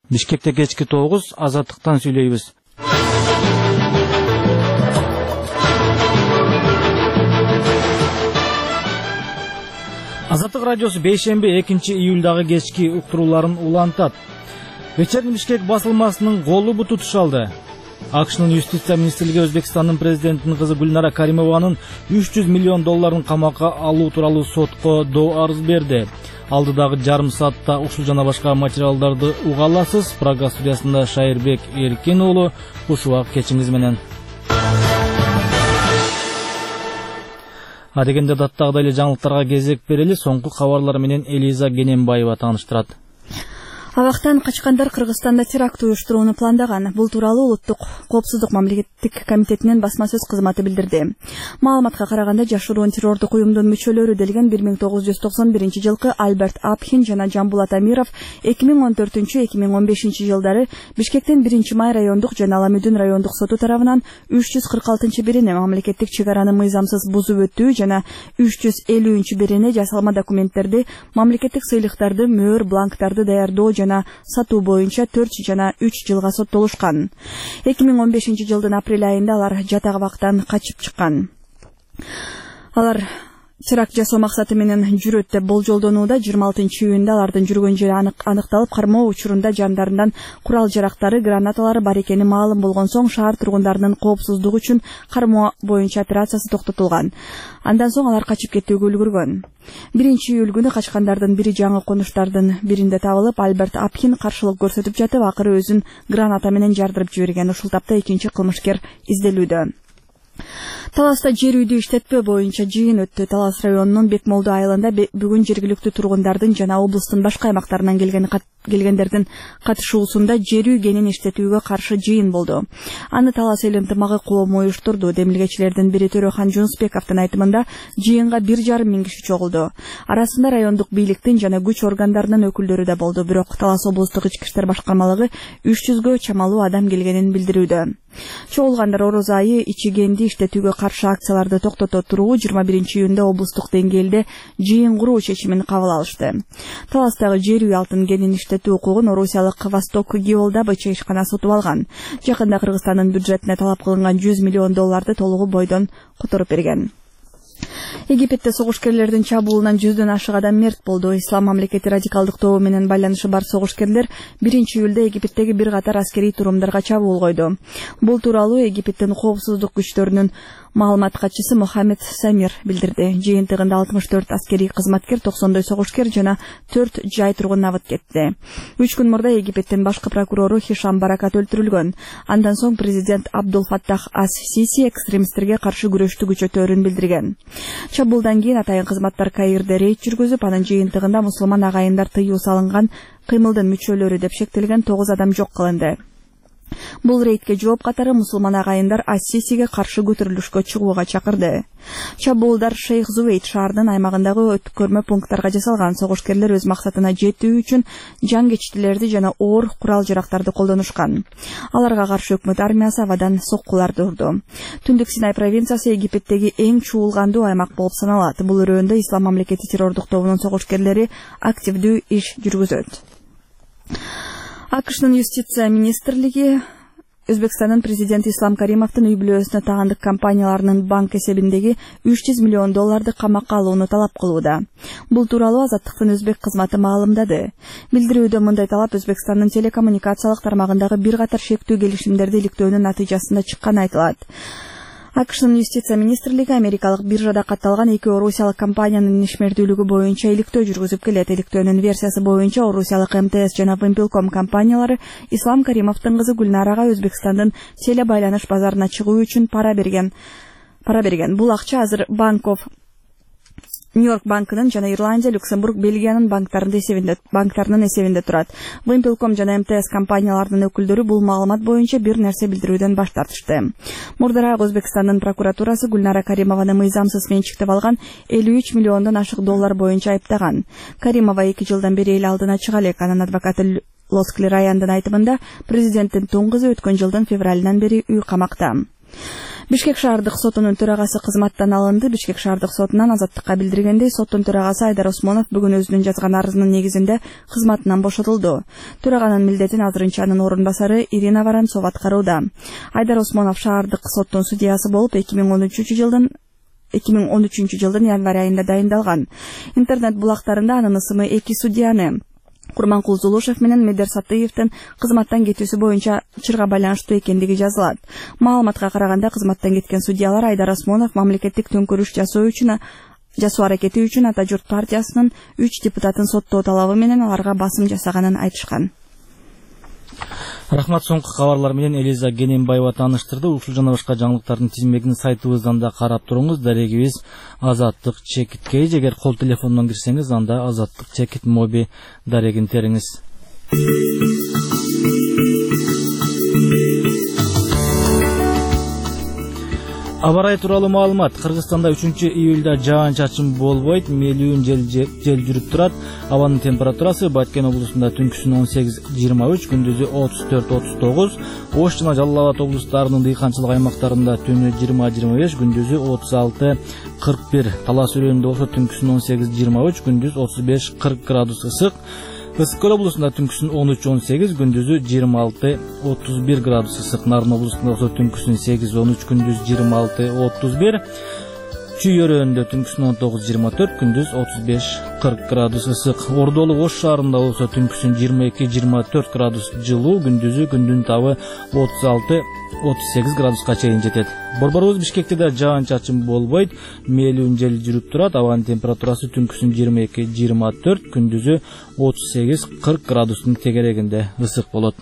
Бишкекте кечки 9, Азаттыктан сүйлөйбүз. Азаттык радиосу бейшемби 2-июлдагы кечки уктурууларын улантат. Вечерний Бишкек басылмасынын голу буту тушалды. АКШнын юстиция министрлиги Өзбекстандын президентинин кызы Гүлнара Каримованын $300 миллион камакка алуу тууралуу сотко доо арыз берди. Алдыдагы жарым саатта ушул жана башка материалдарды уга аласыз. Прага студиясында Шайырбек Эркин уулу, ушуак кечиңиз менен. Адегенде даттагыдай эле жаңылыктарга кезек берели. Соңку кабарлар менен Элиза Генембаева тааныштырат. Абактан качкандар Кыргызстанда теракт уюштурууну пландаган. Бул тууралуу Улуттук коопсуздук мамлекеттик комитетинин басма сөз кызматы билдирди. Маалыматка караганда, жашыруун террордук уюмдун мүчөлөрү делген 1991 жылкы Альберт Апхин жана Жамбулат Амиров 2014-2015 жылдары Бишкектин 1-май райондук жана Аламүдүн райондук соту тарабынан 346-бирине мамлекеттик чегараны мыйзамсыз бузуп өтүү жана 350-бирине жасалма документтерди, мамлекеттик сыйлыктарды, мөөр, бланктарды даярдоо жана сатуу боюнча 4 жана 3 жылга соттолушкан. 2015 жылдын апрель айында алар жатак абактан качып чыккан. Алар теракт жасоо максаты менен жүрөт деп болжолдонууда. 26-июнда алардын жүргөн жери аныкталып, кармоо учурунда жандарынан курал жарактары, гранаталары бар экени маалым болгон соң шаар тургундарынын коопсуздугу үчүн кармоо боюнча операциясы токтотулган. Андан соң алар качып кетүүгө үлгүргөн. 1-июль күнү качкандардын бири жаңы конуштардын биринде табылып, Альберт Апхин каршылык көрсөтүп жатып, акыры өзүн граната менен жардырып жиберген. Ушул тапта экинчи кылмышкер изделүүдө. Таласта жер үйдү иштетпөө боюнча жыйын өттү. Талас районунун Бекмолду айылында бүгүн жергиликтүү тургундардын жана облустун башка аймактарынан келгендердин катышуусунда жер үй кенин иштетүүгө каршы жыйын болду. Аны Талас эл ынтымагы коому уюштурду. Демилгечилердин бири Төрөхан Жунусбековдун айтымында жыйынга 1,5 миң киши чогулду. Арасында райондук бийликтин жана күч органдарынын өкүлдөрү да болду. Бирок Талас облустук ички иштер башкармалыгы 300гө чамалуу адам келгенин билдирүүдө. Чогулгандар Ороз айы ичигенди иштетүүгө каршы акцияларды токтото туруу 21-июнда облустук деңгээлде жыйын куруу чечимин кабыл алышты. Таластагы жер үй алтын кенин иштетүү укугун орусиялык Восток Геолдобыча ишкана сотуп алган. Жакында Кыргызстандын бюджетине талап кылынган $100 миллион толугу бойдон которуп берген. Египетте согушкерлердин чабуулунан 100дөн ашык адам мерт болду. Ислам мамлекети радикалдык тобу менен байланышы бар согушкерлер 1-июлда Египеттеги бир катар аскерий турумдарга чабуул койду. Бул тууралуу Египеттин коопсуздук күчтөрүнүн маалымат катчысы Мохаммед Самир билдирди. Жыйынтыгында 64 аскерий кызматкер, 90 согушкер жана 4 жай тургун абыт кетти. 3 күн мурда Египеттин башкы прокурору Хишам Баракат өлтүрүлгөн. Андан соң президент Абдул Фаттах ас-Сиси экстремисттерге каршы күрөштү күчөтөөрүн билдирген. Чабуулдан кийин атайын кызматтар Каирде рейд жүргүзүп, анын жыйынтыгында мусулман агайындар тыюу салынган кыймылдын мүчөлөрү деп шектелген 9 адам жок кылынды. Бул рейдке жооп катары мусулман агайындар ас-Сисиге каршы көтөрүлүшкө чыгууга чакырды. Чабуулдар Шейх Зуэйд шаарынын аймагындагы өткөрмө пункттарга жасалган. Согушкерлер өз максатына жетүү үчүн жангечтилерди жана оор курал жарактарды колдонушкан. Аларга каршы өкмөт армиясы абадан соккуларды урду. Түндүк Синай провинциясы Египеттеги эң чуулгандуу аймак болуп саналат. Бул өрөөндө Ислам мамлекети террордук тобунун согушкерлери активдүү иш жүргүзөт. АКШнын юстиция министрлиги Өзбекстандын президенти Ислам Каримовдун үй бүлөсүнө таандык компанияларынын банк эсебиндеги $300 миллион камакка алууну талап кылууда. Бул тууралуу Азаттыктын өзбек кызматы маалымдады. Билдирүүдө мындай талап Өзбекстандын телекоммуникациялык тармагындагы бир катар шектүү келишимдерди иликтөөнүн натыйжасында чыкканы айтылат. АКШнын юстиция министрлиги америкалык биржада катталган 2 орусиялык компаниянын ишмердүүлүгү боюнча иликтөө жүргүзүп келет. Иликтөөнүн версиясы боюнча орусиялык МТС жана Вимпелком компаниялары Ислам Каримовдун кызы Гүлнарага Өзбекстандын теле байланыш базарына чыгуу үчүн пара берген. Бул акча азыр Нью-Йорк банкынын жана Ирландия, Люксембург, Бельгиянын банктарынын эсебинде турат. Вимпелком жана МТС компанияларынын өкүлдөрү бул маалымат боюнча бир нерсе билдирүүдөн баш тартышты. Мурдараак Өзбекстандын прокуратурасы Гүлнара Каримованы мыйзамсыз менчиктеп алган $53 миллиондон ашык боюнча айыптаган. Каримова 2 жылдан бери эл алдына чыга элек. Анын адвокаты Лоскли Раяндын айтымында президенттин тун кызы өткөн жылдын февралынан бери үй камакта. Бишкек шаардык сотунун төрагасы кызматтан алынды. Бишкек шаардык сотунан азаттыкка билдиргендей, соттун төрагасы Айдар Осмонов бүгүн өзүнүн жазган арызынын негизинде кызматынан бошотулду. Төраганын милдетин азырынча анын орун басары Ирина Воронцова аткарууда. Айдар Осмонов шаардык соттун судьясы болуп 2013 жылдын январь айында дайындалган. Интернет булактарында анын ысымы эки судьяны Курманкул Зулушев менен Медер Сатыевдин кызматтан кетүүсү боюнча чырга байланыштуу экендиги жазылат. Маалыматка караганда кызматтан кеткен судьялар Айдар Осмонов мамлекеттик төңкөрүш жасоо аракети үчүн Ата журт партиясынын 3 депутатын соттоо талабы менен аларга басым жасаганын айтышкан. Рахмат, соңку кабарлар менен Элиза Гененбаева тааныштырды. Ушул жана башка жаңылыктардын тизмегин сайтыбыздан да карап туруңуз. Дарегибиз Азаттык Чекит Кейж. Эгер кол телефондон кирсеңиз, анда Азаттык Чекит моби дарегин териңиз. Аба ырайы тууралуу маалымат. Кыргызстанда 3-июлда жаан-чачын болбойт, мелүүн жел жүрүп турат. Абанын температурасы Баткен облусунда түнкүсүн 18-23, күндүзү 34-39, Ош жана Жалал Абад облустарынын дыйканчылык аймактарында түнү 20-25, күндүзү 36-41, Талас өрөөнүндө болсо түнкүсүн 18-23, күндүз 35-40 градус ысык. Ысык Көл облусунда түнкүсүн 13-18, күндүзү 26-31 градус ысык. Нарын облусунда болсо түнкүсүн 8-13, күндүз 26-31. Чүй өрөөнүндө түнкүсүн 19-24, күндүз 35-40 градус ысык. Ордолук Ош шаарында болсо түнкүсүн 22-24 градус жылуу, күндүзү күндүн табы 36-38 градуска чейин жетет. Борборубуз Бишкекте да жаан-чачын болбойт, мелүүн жел жүрүп турат. Абанын температурасы түнкүсүн 22-24, күндүзү 38-40 градустун тегерегинде ысык болот.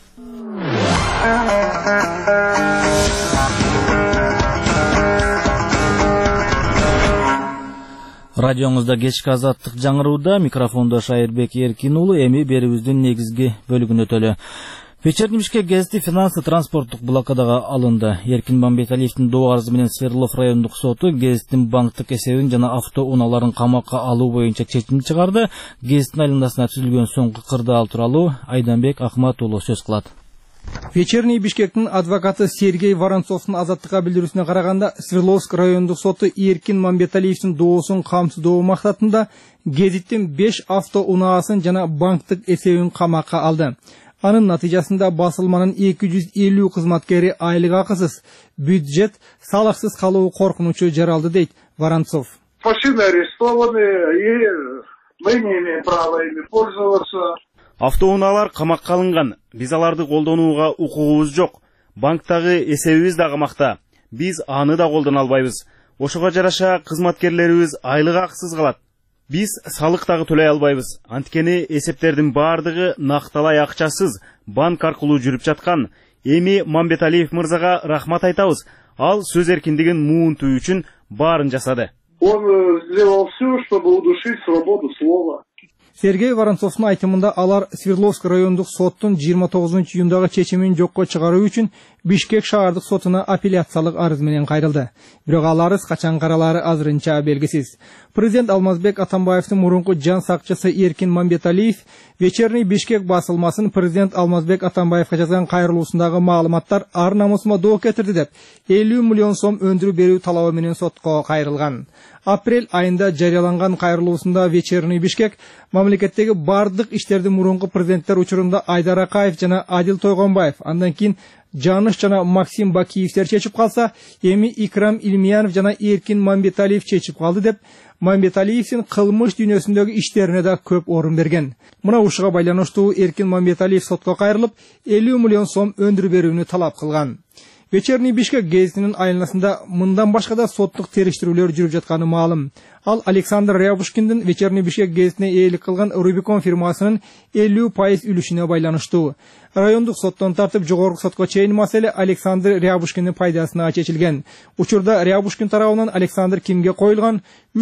Радионузда кечки азаттык жаңырууда, микрофондо Шайырбек Эркин уулу. Эми берүүбүздүн негизги бөлүгүнө өтөлү. Вечерний Бишкек гезити финансы транспорттук блокадага алынды. Эркин Мамбеталиевдин доо арызы менен Свердлов райондук соту гезиттин банктык эсебин жана автоунааларын камакка алуу боюнча чечим чыгарды. Гезиттин айланасына түзүлгөн соңку кырдаал тууралуу Айданбек Акмат уулу сөз кылат. Вечерний Бишкектин адвокаты Сергей Воронцовдун азаттыкка билдирүүсүнө караганда, Свердловск райондук соту Эркин Мамбеталиевдин доосун камсыздоо максатында гезиттин 5 автоунаасын жана банктык эсебин камакка алды. Анын натыйжасында басылманын 250 кызматкери айлык акысыз, бюджет салыксыз калуу коркунучу жаралды, дейт Воронцов. Машины арестованы, и мы не имеем права ими пользоваться. Автоунаалар камакка алынган. Биз аларды колдонууга укугубуз жок. Банктагы эсебибиз да камакта. Биз аны да колдоно албайбыз. Ошого жараша кызматкерлерибиз айлык акысыз калат. Биз салык дагы төлөй албайбыз. Анткени эсептердин баардыгы накталай акчасыз банк аркылуу жүрүп жаткан. Эми Мамбеталиев мырзага рахмат айтабыз. Ал сөз эркиндигин муунтуу үчүн баарын жасады. Он сделал все, чтобы удушить свободу слова. Сергей Воронцовдун айтымында алар Свердловск райондук соттун 29-июндагы чечимин жокко чыгаруу үчүн Бишкек шаардык сотуна апелляциялык арыз менен кайрылды. Бирок ал арыз качан каралары азырынча белгисиз. Президент Алмазбек Атамбаевдин мурунку жан сакчысы Эркин Мамбеталиев Вечерний Бишкек басылмасын президент Алмазбек Атамбаевга жазган кайрылуусундагы маалыматтар ар намысыма доо кетирди деп 50 миллион сом өндүрүү берүү талабы менен сотко кайрылган. Апрель айында жарыяланган кайрылуусунда Вечерний Бишкек мамлекеттеги бардык иштердин мурунку президенттер учурунда Айдар Акаев жана Адил Тойгонбаев, андан кийин Жаныш жана Максим Бакиевтер чечип калса, эми Икрам Илмиянов жана Эркин Мамбеталиев чечип калды деп Мамбеталиевдин кылмыш дүйнөсүндөгү иштерине да көп орун берген. Мына ушуга байланыштуу Эркин Мамбеталиев сотко кайрылып 50 миллион сом өндүрүү берүүнү талап кылган. Вечерний Бишкек гезитинин айланасында мындан башка да соттук териштирүүлөр жүрүп жатканы маалым. Ал Александр Рябушкиндин Вечерний Бишкек гезитине ээлик кылган Рубикон фирмасынын 50% үлүшүнө байланыштуу. Райондук соттон тартып жогорку сотко чейин маселе Александр Рябушкиндин пайдасына чечилген. Учурда Рябушкин тарабынан Александр Кимге коюлган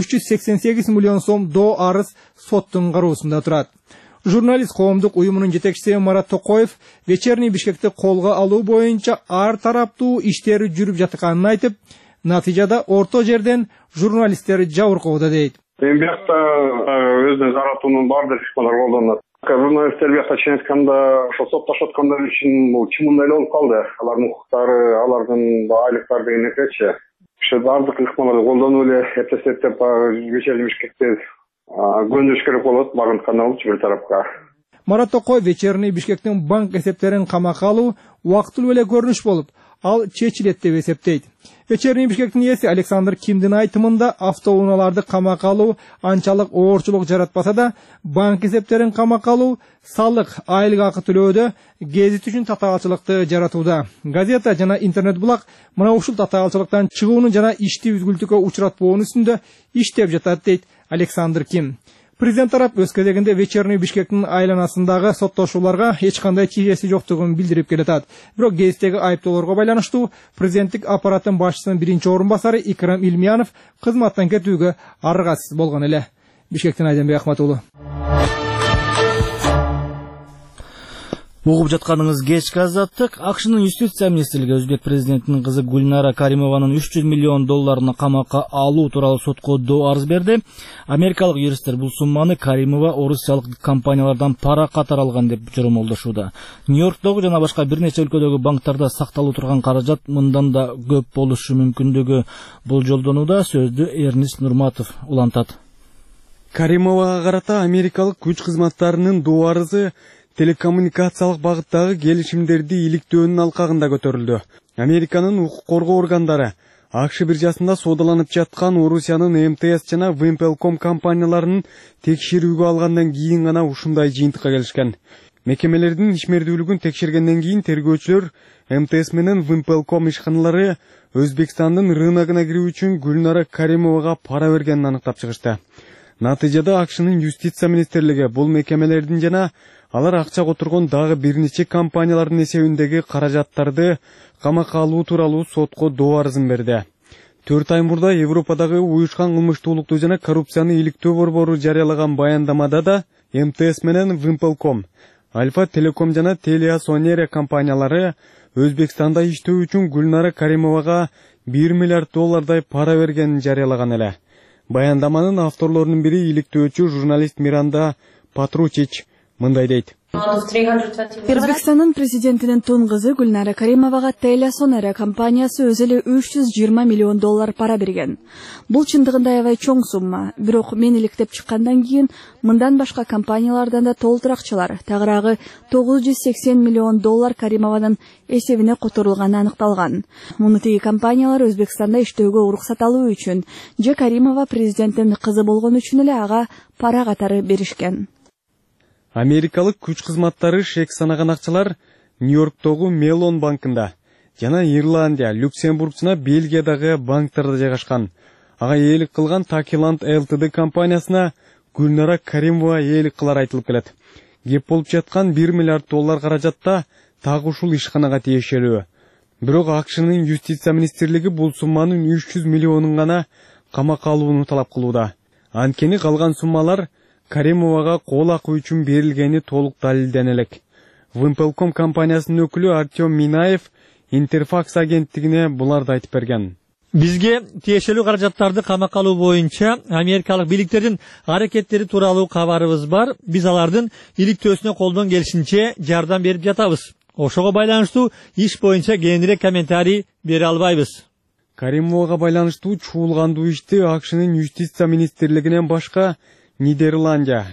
388 миллион сом доо арыз соттун кароосунда турат. Журналист коомдук уюмунун жетекчиси Марат Токоев Вечерний Бишкекти колго алуу боюнча ар тараптуу иштери жүрүп жатканын айтып, натыйжада орто жерден журналисттер жабыркоодо, дейт. Эми бияқта өзүнүн жаратуунун баардык ишканалар колдонот. Журналисттер бияқта чын айтканда ошо сотташып аткандар үчүн бул чымын эле болуп калды. Алардын укуктары, алардын айлыктары деген нерсечи. Ошо бардык ыкмаларды колдонуп эле эптеп вечерний Бишкекте көндүрүш керек болот, багынткан болчу бир тарапка. Марат Токой вечерний Бишкектин банк эсептерин камакка алуу убактылуу эле көрүнүш болуп, ал чечилет деп эсептейт. Вечерний Бишкектин ээси Александр Кимдин айтымында автоунааларды камакка алуу анчалык оорчулук жаратпаса да, банк эсептерин камакка алуу салык, айлык акы төлөөдө гезит үчүн татаалчылыкты жаратууда. Газета жана интернет булак мына ушул татаалчылыктан чыгуунун жана ишти үзгүлтүккө учуратпоонун үстүндө иштеп жатат дейт Александр Ким. Президент тарап өз кезегинде вечерний Бишкектин айланасындагы соттошууларга эч кандай тиешеси жоктугун билдирип келатат. Бирок гезиттеги айыптоолорго байланыштуу президенттик аппараттын башчысынын биринчи орун басары Икрам Илмиянов кызматтан кетүүгө аргасыз болгон эле. Бишкектен Айденбек Ахматуулу. Угуп жатканыңыз кечки азаттык. АКШнын юстиция министрлиги өзбек президентинин кызы Гульнара Каримованын 300 миллион долларына камакка алуу тууралуу сотко доо арыз берди. Америкалык юристтер бул сумманы Каримова орусиялык компаниялардан пара катары алган деп жоромолдошууда. Нью-Йорктогу жана башка бир нече өлкөдөгү банктарда сакталуу турган каражат мындан да көп болушу мүмкүндүгү болжолдонууда. Сөздү Эрнист Нурматов улантат. Каримовага карата америкалык күч кызматтарынын доо арызы телекоммуникациялык багыттагы келишимдерди иликтөөнүн алкагында көтөрүлдү. Американын укук коргоо органдары АКШ биржасында соодаланып жаткан Орусиянын МТС жана Wimpelcom компанияларынын текшерүүгө алгандан кийин гана ушундай жыйынтыкка келишкен. Мекемелердин ишмердүүлүгүн текшергенден кийин тергөөчүлөр МТС менен Wimpelcom ишканалары Өзбекстандын рыногуна кирүү үчүн Гүлнара Каримовага пара бергенин аныктап чыгышты. Натыйжада АКШнын юстиция министрлиги бул мекемелердин жана алар акча которгон дагы бир нече компаниялардын эсебиндеги каражаттарды камакка алуу тууралуу сотко доо арызын берди. 4 ай мурда Европадагы уюшкан кылмыштуулукту жана коррупцияны иликтөө борбору жарыялаган баяндамада да МТС менен Wimpelcom, Альфа Телеком жана Телеасонере компаниялары Өзбекстанда иштөө үчүн Гүлнара Каримовага 1 миллиард доллардай пара бергенин жарыялаган эле. Баяндаманын авторлорунун бири иликтөөчү журналист Миранда Патручич мындай дейт. Өзбекстандын президентинин тун кызы Гүлнара Каримовага Телеасонере компаниясы өзү эле 320 миллион доллар пара берген. Бул чындыгында аябай чоң сумма. Бирок мен иликтеп чыккандан кийин мындан башка компаниялардан да толтур акчалар, тагыраагы 980 миллион доллар Каримованын эсебине которулганы аныкталган. Муну тиги компаниялар Өзбекстанда иштөөгө уруксат алуу үчүн же Каримова президенттин кызы болгон үчүн эле ага пара катары беришкен. Америкалык күч кызматтары шек санаган акчалар Нью-Йорктогу Мелон банкында жана Ирландия, Люксембург жана Бельгиядагы банктарда жайгашкан. Ага ээлик кылган Такиланд ЛТД компаниясына Гүлнара Каримова ээлик кылар айтылып келет. Кеп болуп жаткан 1 миллиард доллар каражатта так ушул ишканага тиешелүү. Бирок АКШнын юстиция министрлиги бул сумманын 300 миллионун гана камакка алууну талап кылууда. Анткени калган суммалар Каримовага кол акы үчүн берилгени толук далилдене элек. Wimpelcom компаниясынын өкүлү Артем Минаев Интерфакс агенттигине буларды айтып берген. Бизге тиешелүү каражаттарды камакка алуу боюнча америкалык бийликтердин аракеттери тууралуу кабарыбыз бар. Биз алардын иликтөөсүнө колдон келишинче жардам берип жатабыз. Ошого байланыштуу иш боюнча кененирээк комментарий бере албайбыз. Каримовага байланыштуу чуулгандуу ишти АКШнын юстиция министрлигинен башка Нидерландия,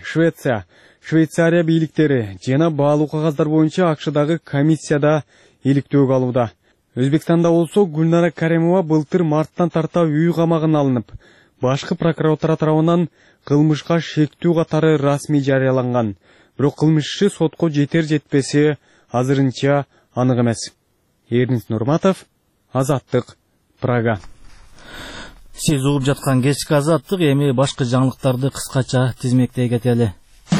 Швейцария бийликтери жана баалуу кагаздар боюнча АКШдагы комиссияда иликтөөгө алууда. Өзбекстанда болсо Гүлнара Каримова былтыр марттан тарта үй камагына алынып, башкы прокуратура тарабынан кылмышка шектүү катары расмий жарыяланган. Бирок кылмыш иши сотко жетер жетпеси азырынча анык эмес. Эрнист Нурматов, Азаттык, Прага. Сиз угуп жаткан кечки азаттык, эми башкы жаңылыктарды кыскача тизмектей кетели.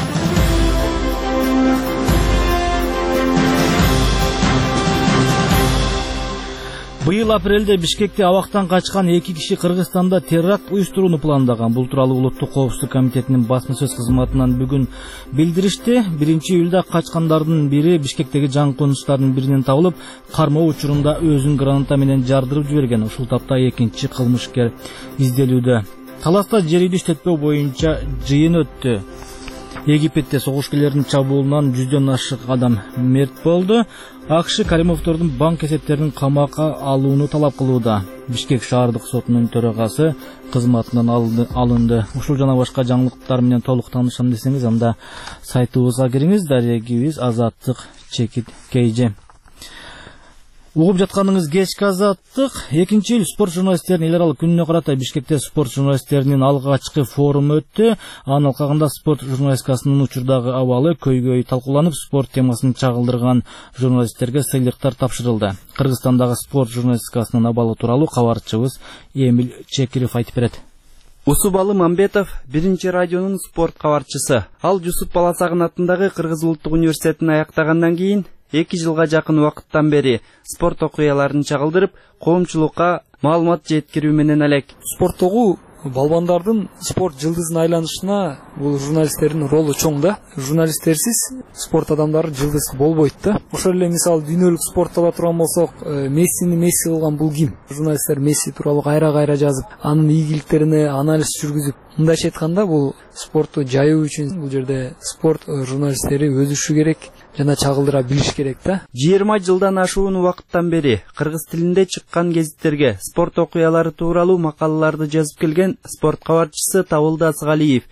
Быйыл апрелде Бишкекте абактан качкан 2 киши Кыргызстанда теракт уюштурууну пландаган. Бул тууралуу Улуттук коопсуздук комитетинин басма сөз кызматынан бүгүн билдиришти. 1-июлда качкандардын бири Бишкектеги жаңконуштардын биринен табылып, кармоо учурунда өзүн граната менен жардырып жиберген. Ушул тапта экинчи кылмышкер изделүүдө. Таласта жер үйдү иштетпөө боюнча жыйын өттү. Египетте согушкерлердин чабуулунан 100дөн ашык адам мерт болду. АКШ Каримовдордун банк эсептерин камакка алууну талап кылууда. Бишкек шаардык сотунун төрагасы кызматынан алынды. Ушул жана башка жаңылыктар менен толук таанышам десеңиз, анда сайтыбызга кириңиз. Дарегибиз Азаттык чекит KG. Угуп жатканыңыз кечки Азаттык. 2-ил спорт журналисттеринин эл аралык күнүнө карата Бишкекте спорт журналисттеринин алгачкы форуму өттү. Анын алкагында спорт журналистикасынын учурдагы абалы көйгөй талкууланып, спорт темасын чагылдырган журналисттерге сыйлыктар тапшырылды. Кыргызстандагы спорт журналистикасынын абалы тууралуу кабарчыбыз Эмил Чекиров айтып берет. Усубалы Мамбетов биринчи радионун спорт кабарчысы. Ал Жусуп Баласагын атындагы Кыргыз улуттук университетин аяктагандан кийин 2 жылга жакын убакыттан бери спорт окуяларын чагылдырып, коомчулукка маалымат жеткирүү менен элек. Спорттогу балбандардын спорт жылдызына айланышына бул журналисттердин ролу чоң да. Журналисттерсиз спорт адамдары жылдыз болбойт да. Ошол эле мисалы дүйнөлүк спортто да турган болсок, Мессини Месси кылган бул ким? Журналисттер Месси тууралуу кайра жазып, анын ийгиликтерине анализ жүргүзүп, мындайча айтканда бул спортту жайуу үчүн бул жерде спорт журналисттери өсүшү керек жана чагылдыра билиш керек да. 20 жылдан ашуун убакыттан бери кыргыз тилинде чыккан гезиттерге спорт окуялары тууралуу макалаларды жазып келген спорт кабарчысы Табылды Асыгалиев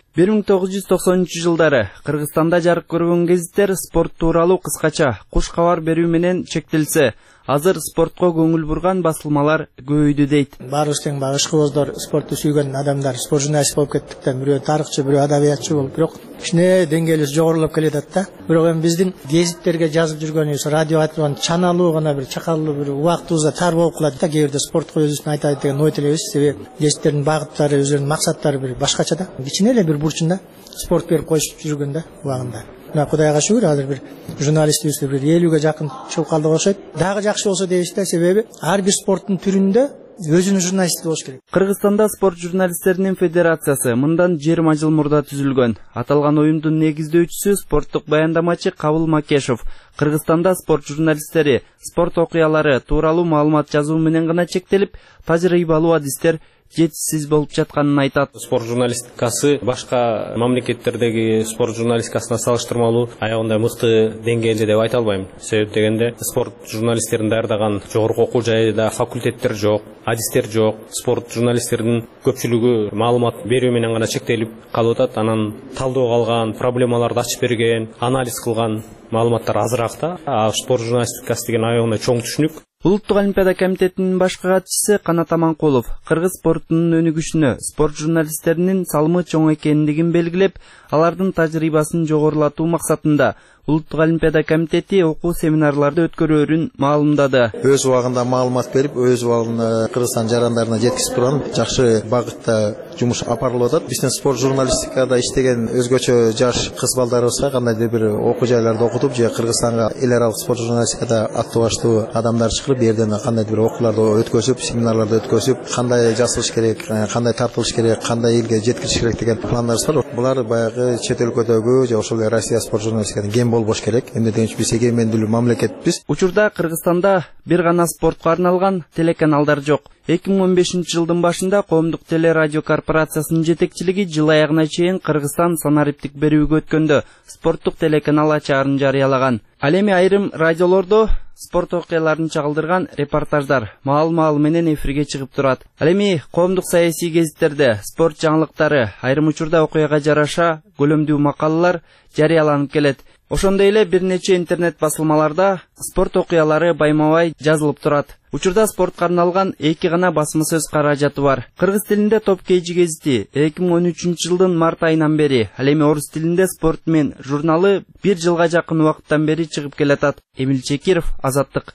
1990-жылдары Кыргызстанда жарык көргөн гезиттер спорт тууралуу кыскача куш кабар берүү менен чектелсе, азыр спортко көңүл бурган басылмалар көбөйдү дейт. Баарыбыз тең ышкыбоздор, спортту сүйгөн адамдар, спорт журналист болуп кеттиктен, бирөө тарыхчы, бирөө адабиятчы болуп, бирок кичине деңгээлибиз жогорулап келатат да. Бирок эми биздин гезиттерге жазып жүргөнүбүз, радио айтылган чаналуу гана бир чакалуу бир убактыбызда тар болуп калат да. Кээ бирде спортко өзүбүздүн айтайын деген ой тилебиз, себеби гезиттердин багыттары, өзүнүн максаттары бир башкача да. Кичине эле бир бурчунда спорт берип коюшуп жүргөн да убагында. Мына Кудайга шүгүр, азыр бир журналистибиз бир 50ге жакын чыгып калдык окшойт. Дагы жакшы болсо дейбиз да, себеби ар бир спорттун түрүндө өзүнүн журналисти болуш керек. Кыргызстанда спорт журналисттеринин федерациясы мындан 20 жыл мурда түзүлгөн. Аталган уюмдун негиздөөчүсү спорттук баяндамачы Кабыл Макешов. Кыргызстанда спорт журналисттери спорт окуялары тууралуу маалымат жазуу менен гана чектелип, тажрыйбалуу адистер жетишсиз болуп жатканын айтат. Спорт журналистикасы башка мамлекеттердеги спорт журналистикасына салыштырмалуу аягында мыкты деңгээлде деп айта албайм. Себеп дегенде спорт журналисттерин даярдаган жогорку окуу жайда факультеттер жок, адистер жок. Спорт журналисттердин көпчүлүгү маалымат берүү менен гана чектелип калып атат. Анан талдоого алган, проблемаларды ачып берген, анализ кылган маалыматтар азыраак да. Спорт журналистикасы деген аягында чоң түшүнүк. Улуттук олимпиада комитетинин башкы катчысы Канат Аманкулов кыргыз спортунун өнүгүшүнө спорт журналисттеринин салымы чоң экендигин белгилеп, алардын тажрыйбасын жогорулатуу максатында Улуттук олимпиада комитети окуу семинарларды өткөрөөрүн маалымдады. Өз убагында маалымат берип, өз убагында Кыргызстан жарандарына жеткизип турган жакшы багытта жумуш апарылып атат. Биздин спорт журналистикада иштеген өзгөчө жаш кыз балдарыбызга кандайдыр бир окуу жайларды окутуп, же Кыргызстанга эл аралык спорт журналистикада аттуу баштуу адамдар чыгып, бу жерден кандайдыр бир окууларды өткөзүп, семинарларды өткөзүп, кандай жазылыш керек, кандай тартылыш керек, кандай элге жеткириш керек деген пландарыбыз бар. Булар баягы чет өлкөдөгү же ошол Россия спорт журналистикадан кем болбош керек. Эмне дегенче биз эгемендүүлүү мамлекетпиз. Учурда Кыргызстанда бир гана спортко арналган телеканалдар жок. 2015 жылдын башында коомдук телерадио корпорациясынын жетекчилиги жыл аягына чейин Кыргызстан санариптик берүүгө өткөндө спорттук телеканал ачаарын жарыялаган. Ал эми айрым радиолордо спорт окуяларын чагылдырган репортаждар маал менен эфирге чыгып турат. Ал эми коомдук саясий гезиттерде спорт жаңылыктары, айрым учурда окуяга жараша көлөмдүү макалалар жарыяланып келет. Ошондой эле бир нече интернет басылмаларда спорт окуялары байма-бай жазылып турат. Учурда спортко арналган 2 гана басма сөз каражаты бар. Кыргыз тилинде Топ KG гезити 2013 жылдын март айынан бери, ал эми орус тилинде Спорт мен журналы 1 жылга жакын убакыттан бери чыгып келатат. Эмил Чекиров, Азаттык.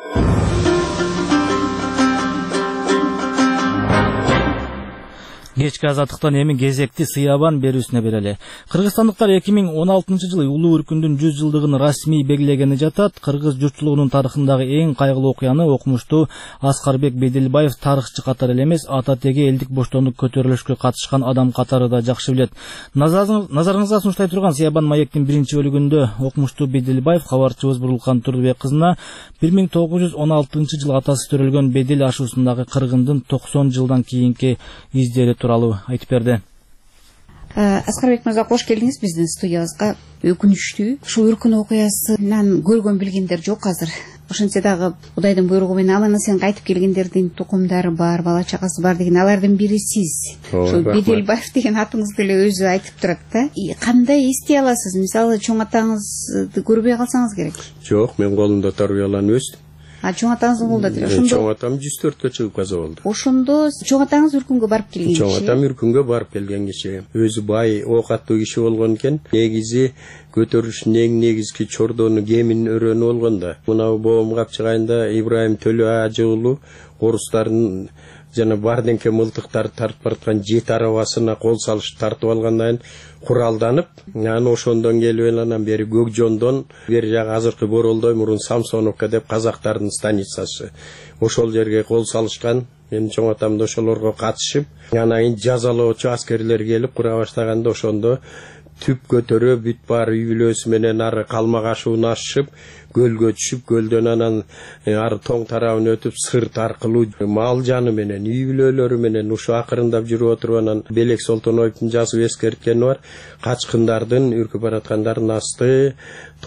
Кечки Азаттыктан эми кезекти сыябан берүүсүнө берели. Кыргызстандыктар 2016 жылы улуу өркүндүн 100 жылдыгын расмий белгилегени жатат. Кыргыз журтчулугунун тарыхындагы эң кайгылуу окуяны окумуштуу Аскарбек Беделбаев тарыхчы катары эле эмес, ата теги элдик боштондук көтөрүлүшкө катышкан адам катары да жакшы билет. Назарыңызга сунуштай турган Сыябан маектин 1-бөлүгүндө окумуштуу Беделбаев кабарчыбыз Бурулкан Турдубек кызына 1916 жылы атасы төрөлгөн Бедел ашуусундагы кыргындын 90 жылдан кийинки издери тууралуу айтып берди. Аскарбек мырза, кош келдиңиз биздин студиябызга. Өкүнүчтүү, ушул үркүн окуясынан көргөн билгендер жок азыр. Ошентсе дагы Кудайдын буйругу менен аман эсен кайтып келгендердин тукумдары бар, бала чагасы бар деген, алардын бири сиз. Ошол Беделбаев деген атыңызды эле өзү айтып турат да. Кандай эстей аласыз? Мисалы, чоң атаңызды көрбөй калсаңыз керек. Жок, мен колумда тарбияланып өстүм. Чоң атаңыздын колунда ошондо. Чоң атам 104-кө чыгып каза болду. Ошондо чоң атаңыз үркүнгө барып келген киши. Чоң атам үркүнгө барып келген киши. Өзү бай, оокаттуу киши болгон экен. Негизи көтөрүштүн эң негизги чордону кемин өрөнү болгон да. Мына боом капчыгайында Ибраим Төлө ажы уулу орустардын жана барденке мылтыктарды тартып бараткан 7 арабасына кол салышып тартып алгандан куралданып, анан ошондон келип анан бери Көкжондон бери жагы азыркы Боролдой мурун Самсоновка деп казактардын станицасы. Ошол жерге кол салышкан. Мен чоң атамды ошолорго катышып, анан кийин жазалоочу аскерлер келип кура баштаганда ошондо түп көтөрө бүт бар үй бүлөсү менен ары калмак ашууну ашып, көлгө түшүп, көлдөн анан ары тоң тарабын өтүп, сырт аркылуу мал жаны менен, үй бүлөлөрү менен ушу акырындап жүрүп отуруп, анан Белек Солтоноевдун жазып эскерткени бар. Качкындардын, үркүп бараткандардын асты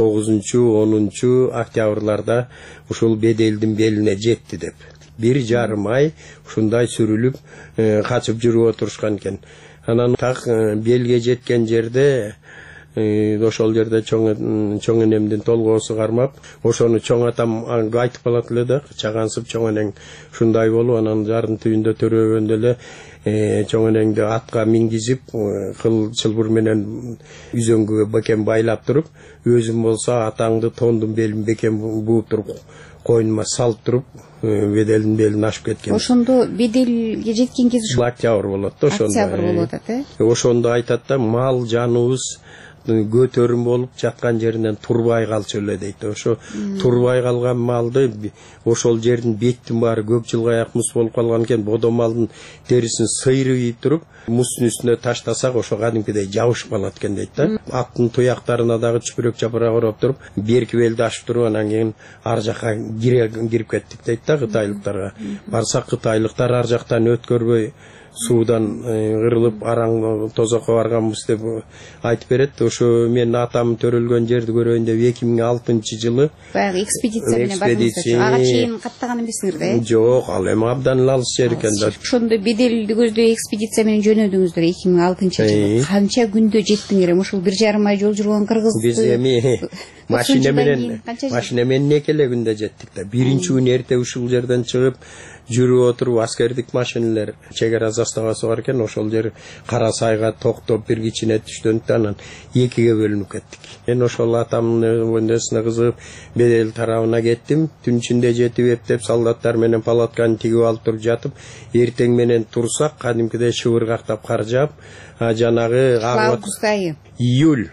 9-10 октябрларда ушул Беделдин белине жетти деп. 1,5 ай ушундай сүрүлүп качып жүрүп отурушкан экен. Анан так белге жеткен жерде ошол жерде чоң энемдин толгоосу кармап, ошону чоң атам айтып калат эле да, чагансып чоң энең ушундай болуп, анан жардын түбүндө төрөгөндө эле чоң энеңди атка мингизип, кыл чылбыр менен үзөңгүгө бекен байлап туруп, өзүм болсо атаңды тондун белин бекен бууп туруп, койнума салып туруп, Беделдин белин ашып кеткен. Ошондо Беделге жеткен кез ушул октябрь болот да, ошондо. Октябрь болуп атат, Ошондо айтат да, мал жаныбыз көтөрүм болуп жаткан жеринен турбай калчу эле дейт. Ошо турбай калган малды ошол жердин беттин баары көк жылгаяк мус болуп калган экен, бодо малдын терисин сыйрый туруп, мустун үстүнө таштасак ошо кадимкидей жабышып калат экен дейт да. Аттын туяктарына дагы чүпүрөк чапырак ороп туруп, берки белди ашып туруп, анан кийин ар жакка кирип кеттик дейт да кытайлыктарга. Барсак кытайлыктар ар жактан өткөрбөй суудан кырылып араң тозокко барганбыз деп айтып берет. Ошо мен атам төрөлгөн жерди көрөйүн деп 2006-жылы баягы экспедиция менен бардыңыз. Ага чейин каттаган эмессиңер да? Жок, ал эми абдан алыс жер экен да. Ошондо Беделди көздөй экспедиция менен жөнөдүңүздөр 2006-жылы. Канча күндө жеттиңер? Ошол 1,5 ай жол жүргөн кыргызды. Биз эми машина менен экеле күндө жеттик да. Биринчи күнү эрте ушул жерден чыгып жүрүп отуруп, аскердик машиналар чек ара заставасы бар экен, ошол жер Кара Сайга токтоп бир кичине түштөнүп, анан 2-ге бөлүнүп кеттик. Мен ошол атамдын өндөсүнө кызыгып Бедел тарабына кеттим. Түн ичинде жетип эптеп солдаттар менен палатканы тигип алып туруп жатып, эртең менен турсак кадимкидей шыбыргактап кар жаап, жанагы август айы, июль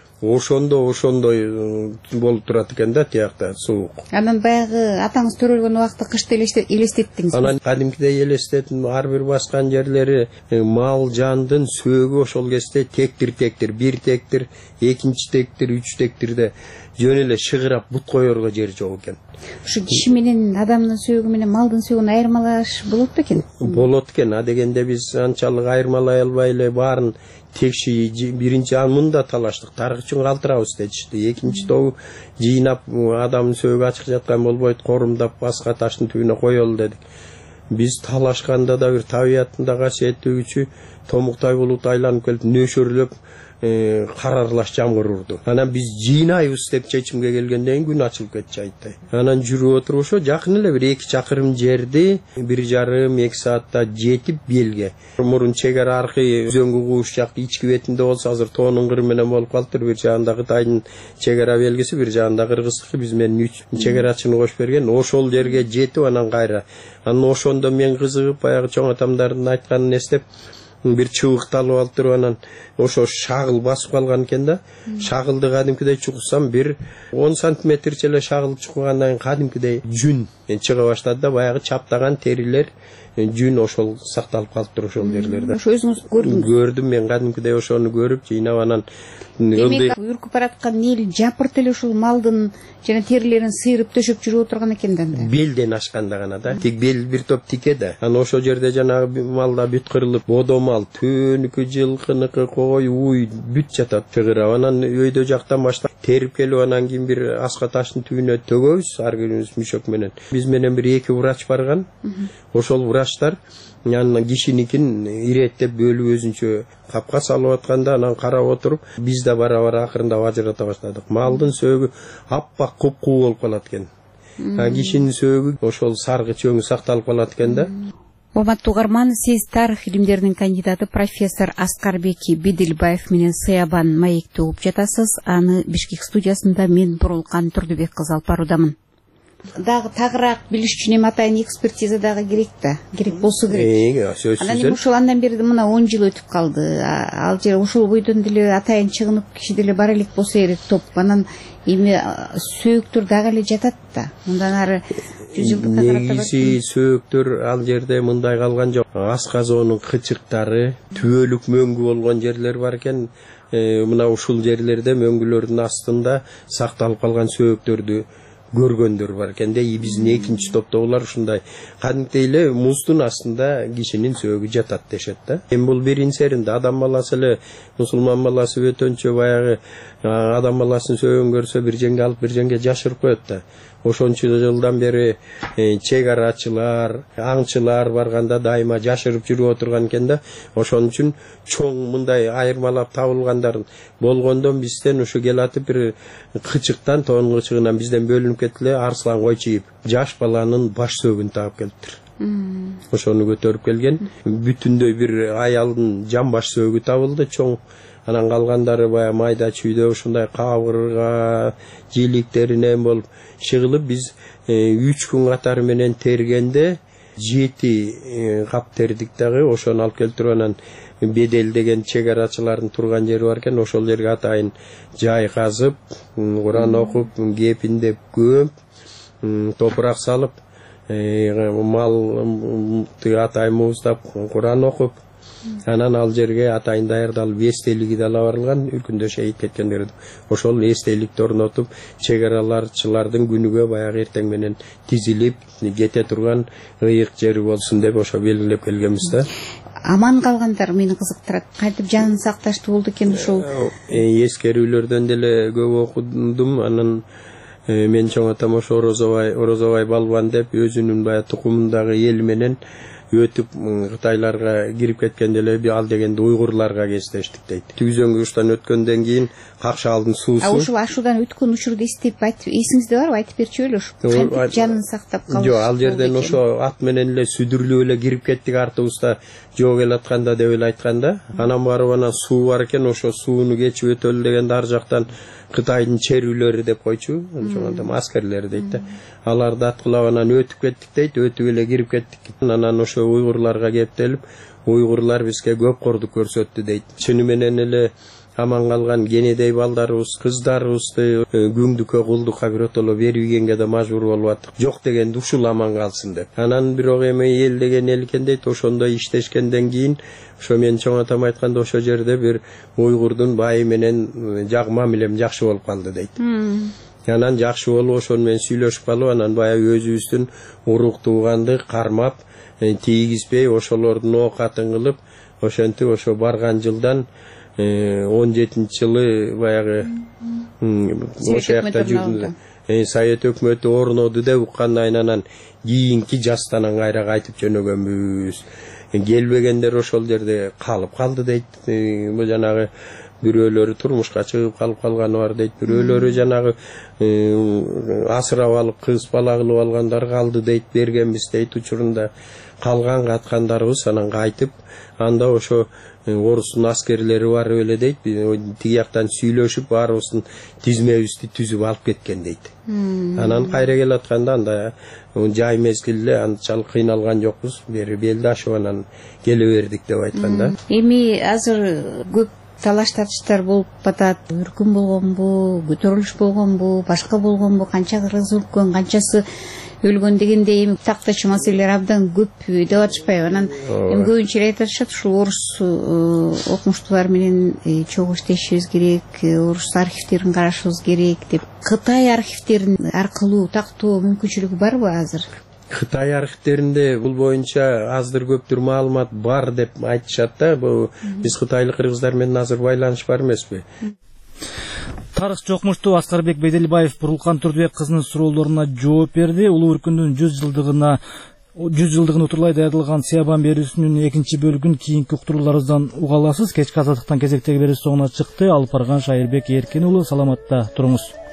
ошондой болуп турат экен да, тиякта суук. Анан баягы атаңыз төрөлгөн убакытты кышты элестеттиңиз. Анан кадимкидей элестеттим, ар бир баскан жерлери мал жандын сөөгү ошол кезде тектир, бир тектир, экинчи тектир, 3 тектирде жөн эле шыгырап бут коерго жер жок экен. Ушу киши менен адамдын сөөгү менен малдын сөөгүн айырмалаш болот бекен? Болот экен. А дегенде биз анчалык айырмалай албай эле баарын текши биринчи мында талаштык, тарых үчүн калтырабыз дечишти. Экинчи тобу жыйнап адамдын сөөгү ачык жаткан болбойт, корумдап баска таштын түбүнө коелу дедик. Биз талашканда да бир табияттын касиеттүү күчү томуктай булут айланып келип нөшөрлөп карарлаш жамгыр урду. Анан биз жыйнайбыз деп чечимге келгенден күн ачылып кетчү айттай. Анан жүрүп отуруп ошо жакын эле бир 2 чакырым жерди 1,5-2 саатта жетип белге. Мурун чек ара аркы өзөңгү кууш жак ички бетинде болсо азыр тоонун кыры менен болуп калыптыр. Бир жагында Кытайдын чек ара белгиси, бир жагында Кыргыздыкы. Биз менен 3 чек арачыны кошуп берген. Ошол жерге жетип анан кайра. Анан ошондо мен кызыгып баягы чоң атамдардын айтканын эстеп бир чыбыкталып алып туруп, анан ошо шагыл басып калган экен да. Шагылды кадимкидей чуксам бир 10 сантиметрче эле шагыл чуккандан кийин кадимкидей жүн чыга баштады да баягы чаптаган терилер жүн ошол сакталып калыптыр ошол жерлерде. Ошо өзүңүз көрдүңүз? Көрдүм мен, кадимкидей ошону көрүп жыйнап анан демек үркүп бараткан эл жапырт эле ушул малдын жана терилерин сыйрып төшөп жүрүп отурган экен да. Белден ашканда гана да. Тик бел бир топ тике да. Анан ошол жерде жанагы малда бүт кырылып, бодо мал, түнүкү, жылкыныкы, кой, уй бүт жатат чыгырап. Анан өйдө жактан баштап терип келип анан кийин бир аска таштын түбүнө төгөбүз, ар бирибиз мүшөк менен. Биз менен бир 2 врач барган. Ошол врачтар анан кишиникин иреттеп бөлүп өзүнчө капка салып атканда анан карап отуруп, биз да бара акырында ажырата баштадык. Малдын сөөгү аппак куп-куу болуп калат экен. Кишинин сөөгү ошол саргыч өңү сакталып калат экен да. Урматтуу угарман, сиз тарых илимдеринин кандидаты профессор Аскарбек Бедилбаев менен Сыябан маекти угуп жатасыз. Аны Бишкек студиясында мен Бурулкан Турдубек кызы алып баруудамын. Дагы тагыраак билиш үчүн эми атайын экспертиза дагы керек да. Керек болсо керек. Анан эми ушул андан бери мына 10 жыл өтүп калды. Ал жер ошол бойдон деле атайын чыгынып киши деле бара элек болсо керек топ. Анан эми сөөктөр дагы эле жатат да. Мындан ары 100 жылдыкка карата негизи сөөктөр ал жерде мындай калган жок. Асказоонун кычыктары, түбөлүк мөңгү болгон жерлер бар экен. Мына ушул жерлерде мөңгүлөрдүн астында сакталып калган сөөктөрдү көргөндөр бар экен да. Биздин экинчи топтогулар ушундай кадимкидей эле муздун астында кишинин сөөгү жатат дешет да. Эми бул биринчеринде адам баласы эле, мусулман баласы өтөнчө баягы адам баласынын сөөгүн көрсө бир жеңге алып бир жеңге жашырып коет да. Ошончу жылдан бери чек арачылар, аңчылар барганда дайыма жашырып жүрүп отурган экен да. Ошон үчүн чоң мындай айырмалап табылгандар болгондон бизден ушу келатып бир кычыктан, тоон кычыгынан бизден бөлүнүп кетти эле арслан койчуйуп жаш баланын баш сөөгүн таап келиптир. Ошону көтөрүп келген. Бүтүндөй бир аялдын жан баш сөөгү табылды чоң. Анан калгандары бая майда чүйдө ушундай кабырга жиликтеринен болуп чыгылып биз 3 күн катары менен тергенде 7 кап тердик дагы. Ошону алып келтирип анан Бедел деген чек арачылардын турган жери бар экен. Ошол жерге атайын жай казып, Куран окуп, кепиндеп көмүп, топурак салып, мал атайын муздап, Куран окуп, анан ал жерге атайын даярдалып эстелиги да барылган, үркүндө шейит кеткендерди. Ошол эстеликти орнотуп, чек араларчылардын күнүгө баягы эртең менен тизилип кете турган ыйык жери болсун деп ошо белгилеп келгенбиз да. Аман калгандар мени кызыктырат. Кантип жанын сакташты болду экен ушул? Эскерүүлөрдөн деле көп окудум. Анан мен чоң атам ошо Орозобай балбан деп өзүнүн бая тукумундагы эл менен өтүп Кытайларга кирип кеткенде эле ал дегенде уйгурларга кездештик дейт. Түзөң уруштан өткөндөн кийин Какшаалдын суусу. Ушул ашуудан өткөн учурду эстеп айтып, эсиңизде барбы? Айтып берчү эле жанын сактап калды. Жок, ал жерден ошо ат менен эле сүдүрлүп эле кирип кеттик артыбызда жоо келатканда деп эле айтканда. Анан барып анан суу бар экен, ошо сууну кечип өтөлү дегенде ар жактан Кытайдын черүүлөрү деп койчу, ошондо аскерлер дейт да. Аларды аткылап анан өтүп кеттик дейт, өтүп эле кирип кеттик. Анан ошо уйгурларга кептелип, уйгурлар бизге көп кордук көрсөттү дейт. Чыны менен эле аман калган кенедей балдарыбыз, кыздарыбызды күңдүккө, кулдукка биротоло бербегенге да мажбур болуп аттык. Жок дегенде ушул аман калсын деп. Анан бирок эми эл деген эл экен дейт, ошондой иштешкенден кийин ошо мен чоң атам айтканда ошо жерде бир уйгурдун байы менен мамилем жакшы болуп калды дейт. Анан жакшы болуп ошону менен сүйлөшүп калып, анан баягы өзүбүздүн урук тууганды кармап, тийгизбей ошолордун оокатын кылып, ошентип ошо барган жылдан 17-нчи жылы баягы ошо жакта жүрдү. Совет өкмөтү орноду деп уккандан анан кийинки жастан кайра кайтып жөнөгөнбүз. Келбегендер ошол жерде калып калды дейт. Бул жанагы бирөөлөрү турмушка чыгып калып калганы бар дейт. Бирөөлөрү жанагы асырап алып кыз бала кылып алгандар калды дейт, бергенбиз дейт учурунда. Калган каткандарыбыз анан кайтып, анда ошо орустун аскерлери барып эле дейт, тиги жактан сүйлөшүп баарыбыздын тизмебизди түзүп алып кеткен дейт. Анан кайра келатканда анда жай мезгил эле анчалык кыйналган жокпуз, бери белди ашып анан келе бердик деп айтканда. Эми азыр көп талаш тартыштар болуп атат. Өркүн болгонбу, көтөрүлүш болгонбу, башка болгонбу, канча кыргыз өлкөн, канчасы өлгөн дегенде эми тактачы маселелер абдан көп деп атышпайбы. Анан эми көбүнчө эле айтышат, ушул орус окумуштуулар менен чогуу иштешибиз керек, орус архивдерин карашыбыз керек деп. Кытай архивдерин аркылуу тактоо мүмкүнчүлүгү барбы азыр? Кытай архивдеринде бул боюнча аздыр көптүр маалымат бар деп айтышат да. Бул биз кытайлык кыргыздар менен азыр байланыш бар эмеспи? Тарыхчы окумуштуу Аскарбек Беделбаев Бурулкан Турдубек кызынын суроолоруна жооп берди. Улуу Өркүндүн 100 жылдыгын утурлай даярдалган Сиябан берүүсүнүн экинчи бөлүгүн кийинки уктурууларыбыздан уга аласыз. Кечки азаттыктан кезектеги берүү соңуна чыкты. Алып барган Шайырбек Эркин уулу, саламатта туруңуз.